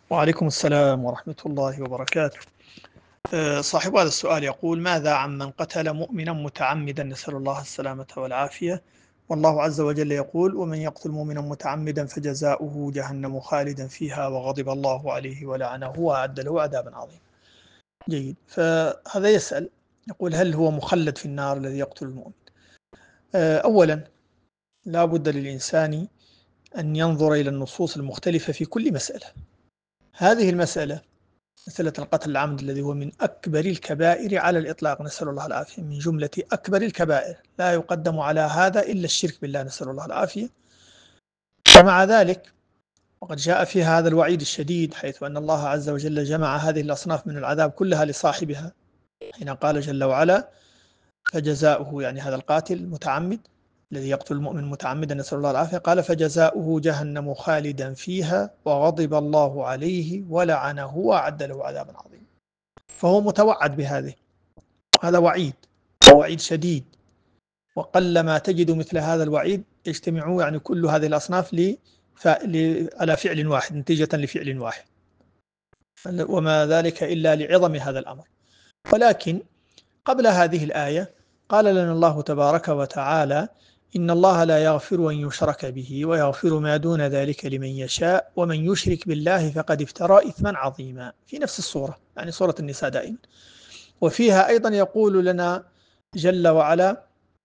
وعليكم السلام ورحمة الله وبركاته. صاحب هذا السؤال يقول: ماذا عن من قتل مؤمنا متعمدا؟ نسأل الله السلامة والعافية. والله عز وجل يقول: ومن يقتل مؤمنا متعمدا فجزاؤه جهنم خالدا فيها وغضب الله عليه ولعنه وأعد له عذابا عظيما. جيد. فهذا يسأل يقول: هل هو مخلد في النار الذي يقتل المؤمن؟ أولا، لا بد للإنسان أن ينظر إلى النصوص المختلفة في كل مسألة. هذه المسألة، مسألة القتل العمد الذي هو من أكبر الكبائر على الإطلاق، نسأل الله العافية، من جملة أكبر الكبائر، لا يقدم على هذا إلا الشرك بالله، نسأل الله العافية. ومع ذلك وقد جاء في هذا الوعيد الشديد، حيث أن الله عز وجل جمع هذه الأصناف من العذاب كلها لصاحبها، حين قال جل وعلا: فجزاؤه، يعني هذا القاتل المتعمد الذي يقتل المؤمن متعمدا، نسأل الله العافية، قال: فجزاؤه جهنم خالدا فيها وغضب الله عليه ولعنه وأعد له عذابا عظيما. فهو متوعد بهذه، هذا وعيد، وعيد شديد، وقلما تجد مثل هذا الوعيد يجتمعوا يعني كل هذه الأصناف على فعل واحد، نتيجة لفعل واحد، وما ذلك إلا لعظم هذا الأمر. ولكن قبل هذه الآية قال لنا الله تبارك وتعالى: إن الله لا يغفر أن يشرك به ويغفر ما دون ذلك لمن يشاء ومن يشرك بالله فقد افترى إثما عظيما، في نفس السورة، يعني سورة النساء دائما. وفيها أيضا يقول لنا جل وعلا: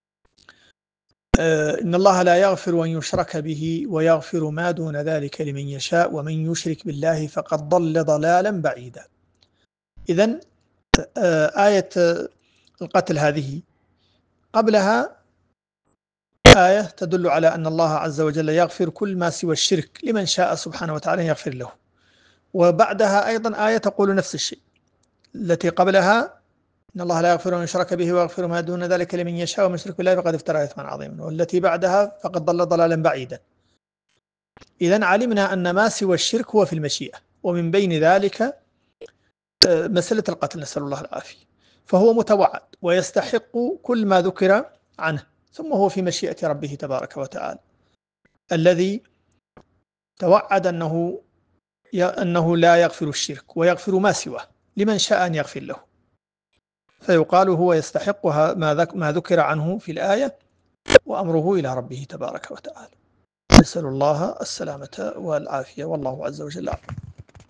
إن الله لا يغفر أن يشرك به ويغفر ما دون ذلك لمن يشاء ومن يشرك بالله فقد ضل ضلالا بعيدا. إذن آية القتل هذه قبلها آية تدل على أن الله عز وجل يغفر كل ما سوى الشرك لمن شاء سبحانه وتعالى يغفر له. وبعدها أيضا آية تقول نفس الشيء، التي قبلها: إن الله لا يغفر أن يشرك به ويغفر ما دون ذلك لمن يشاء ومن يشرك بالله فقد افترى إثما عظيما. والتي بعدها: فقد ضل ضلالا بعيدا. إذن علمنا أن ما سوى الشرك هو في المشيئة، ومن بين ذلك مسألة القتل، نسأل الله العافية. فهو متوعد ويستحق كل ما ذكر عنه، ثم هو في مشيئة ربه تبارك وتعالى، الذي توعد أنه لا يغفر الشرك ويغفر ما سواه لمن شاء أن يغفر له. فيقال هو يستحق ما ذكر عنه في الآية، وأمره إلى ربه تبارك وتعالى. نسأل الله السلامة والعافية، والله عز وجل أعلم.